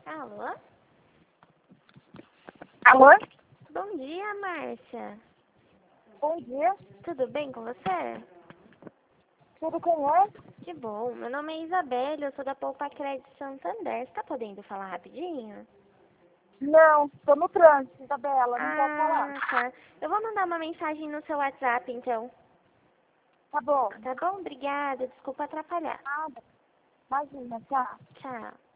Alô? Alô? Bom dia, Márcia. Bom dia. Tudo bem com você? Tudo com é? Que bom. Meu nome é Isabelle, eu sou da Poupa Crédito Santander. Você tá podendo falar rapidinho? Não, tô no trânsito, Isabela, não posso falar. Tá. Eu vou mandar uma mensagem no seu WhatsApp, então. Tá bom. Tá bom? Obrigada. Desculpa atrapalhar. Nada. Imagina, tchau. Tchau.